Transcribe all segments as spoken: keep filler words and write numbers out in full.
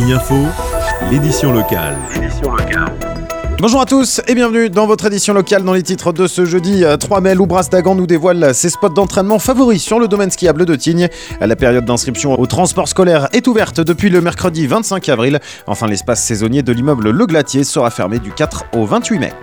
Tignes Info, l'édition locale. Bonjour à tous et bienvenue dans votre édition locale. Dans les titres de ce jeudi trois mai, Loubras Dagan nous dévoile ses spots d'entraînement favoris sur le domaine skiable de Tignes. La période d'inscription au transport scolaire est ouverte depuis le mercredi vingt-cinq avril. Enfin, l'espace saisonnier de l'immeuble Le Glacier sera fermé du quatre au vingt-huit mai.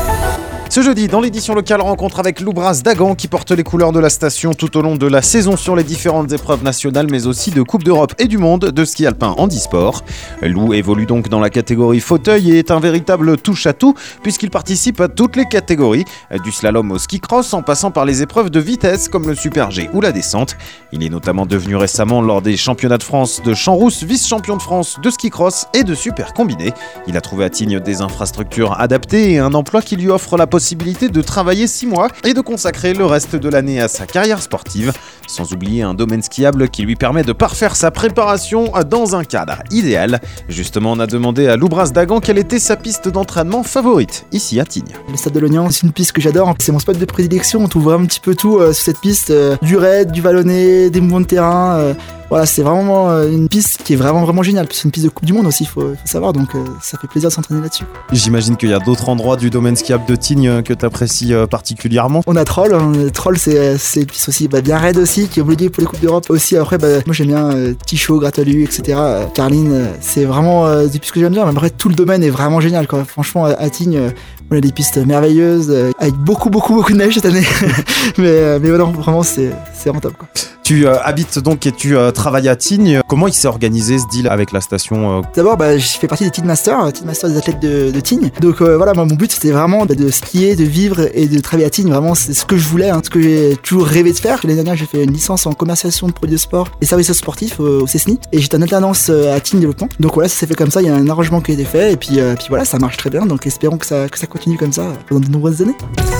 Ce jeudi, dans l'édition locale, rencontre avec Loubras Dagan qui porte les couleurs de la station tout au long de la saison sur les différentes épreuves nationales, mais aussi de Coupe d'Europe et du Monde de ski alpin handisport. Lou évolue donc dans la catégorie fauteuil et est un véritable touche-à-tout puisqu'il participe à toutes les catégories, du slalom au ski cross en passant par les épreuves de vitesse comme le Super G ou la descente. Il est notamment devenu récemment lors des championnats de France de champ-rousse vice-champion de France de ski cross et de super combiné. Il a trouvé à Tignes des infrastructures adaptées et un emploi qui lui offre la possibilité de travailler six mois et de consacrer le reste de l'année à sa carrière sportive, sans oublier un domaine skiable qui lui permet de parfaire sa préparation dans un cadre idéal. Justement, on a demandé à Loubras Dagan quelle était sa piste d'entraînement favorite, ici à Tignes. Le Stade de l'Oignan, c'est une piste que j'adore, c'est mon spot de prédilection, on trouve un petit peu tout euh, sur cette piste, euh, du raid, du vallonné, des mouvements de terrain, euh, voilà, c'est vraiment euh, une piste qui est vraiment vraiment géniale, c'est une piste de Coupe du Monde aussi, il faut, faut savoir, donc euh, ça fait plaisir de s'entraîner là-dessus. J'imagine qu'il y a d'autres endroits du domaine skiable de Tignes que tu apprécies euh, particulièrement. On a Troll, hein, Troll c'est, c'est une piste aussi bah, bien raide aussi, qui est obligée pour les Coupes d'Europe aussi. Après, bah, moi j'aime bien euh, Tichot, Gratelu, et cetera. Euh, Carline, euh, c'est vraiment euh, des pistes que j'aime bien. Mais après, tout le domaine est vraiment génial, quoi. Franchement, à, à Tignes, euh, on a des pistes merveilleuses, euh, avec beaucoup, beaucoup, beaucoup de neige cette année. mais, euh, mais non, vraiment, c'est, c'est rentable, quoi. Tu euh, habites donc et tu euh, travailles à Tignes. Comment il s'est organisé ce deal avec la station euh... D'abord, bah, je fais partie des Tignes Masters, Tignes Masters des athlètes de, de Tignes. Donc euh, voilà, moi, mon but c'était vraiment bah, de skier, de vivre et de travailler à Tignes. Vraiment, c'est ce que je voulais, hein, ce que j'ai toujours rêvé de faire. L'année dernière, j'ai fait une licence en commercialisation de produits de sport et services sportifs euh, au CESNI. Et j'étais en alternance euh, à Tignes Développement. Donc voilà, ça s'est fait comme ça. Il y a un arrangement qui a été fait et puis, euh, puis voilà, ça marche très bien. Donc espérons que ça, que ça continue comme ça pendant de nombreuses années.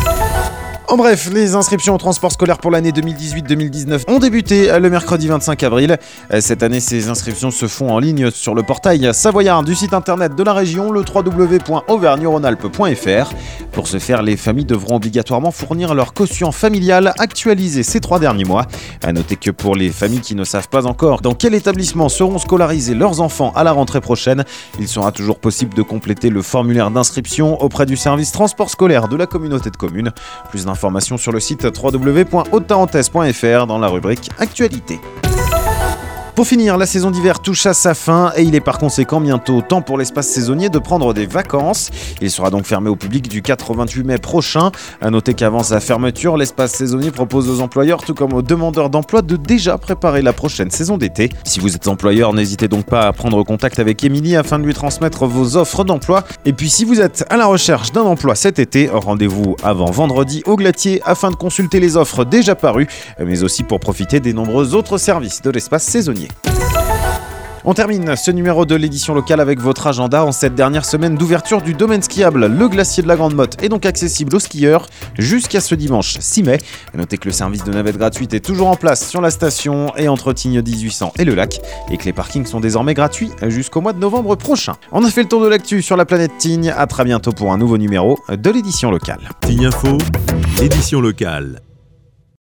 En bref, les inscriptions au transport scolaire pour l'année deux mille dix-huit deux mille dix-neuf ont débuté le mercredi vingt-cinq avril. Cette année, ces inscriptions se font en ligne sur le portail savoyard du site internet de la région, le w w w point auvergne rhône alpes point f r. Pour ce faire, les familles devront obligatoirement fournir leur quotient familial actualisé ces trois derniers mois. À noter que pour les familles qui ne savent pas encore dans quel établissement seront scolarisés leurs enfants à la rentrée prochaine, il sera toujours possible de compléter le formulaire d'inscription auprès du service transport scolaire de la communauté de communes. Plus d'informations sur le site w w w point haute tarentaise point f r dans la rubrique Actualité. Pour finir, la saison d'hiver touche à sa fin et il est par conséquent bientôt temps pour l'espace saisonnier de prendre des vacances. Il sera donc fermé au public du quatre au vingt-huit mai prochain. À noter qu'avant sa fermeture, l'espace saisonnier propose aux employeurs tout comme aux demandeurs d'emploi de déjà préparer la prochaine saison d'été. Si vous êtes employeur, n'hésitez donc pas à prendre contact avec Émilie afin de lui transmettre vos offres d'emploi. Et puis si vous êtes à la recherche d'un emploi cet été, rendez-vous avant vendredi au Glacier afin de consulter les offres déjà parues, mais aussi pour profiter des nombreux autres services de l'espace saisonnier. On termine ce numéro de l'édition locale avec votre agenda en cette dernière semaine d'ouverture du domaine skiable. Le glacier de la Grande Motte est donc accessible aux skieurs jusqu'à ce dimanche six mai. Notez que le service de navette gratuite est toujours en place sur la station et entre Tignes dix-huit cents et le lac et que les parkings sont désormais gratuits jusqu'au mois de novembre prochain. On a fait le tour de l'actu sur la planète Tignes. À très bientôt pour un nouveau numéro de l'édition locale. Tignes Info, édition locale.